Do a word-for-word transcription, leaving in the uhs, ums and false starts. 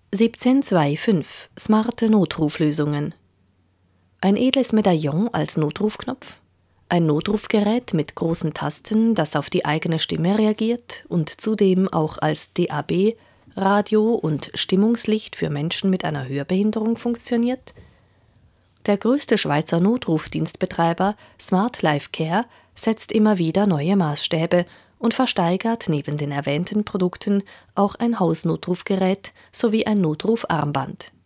siebzehn fünfundzwanzig Smarte Notruflösungen. Ein edles Medaillon als Notrufknopf, ein Notrufgerät mit großen Tasten, das auf die eigene Stimme reagiert und zudem auch als D A B, Radio und Stimmungslicht für Menschen mit einer Hörbehinderung funktioniert. Der größte Schweizer Notrufdienstbetreiber Smart Life Care setzt immer wieder neue Maßstäbe und versteigert neben den erwähnten Produkten auch ein Hausnotrufgerät sowie ein Notrufarmband.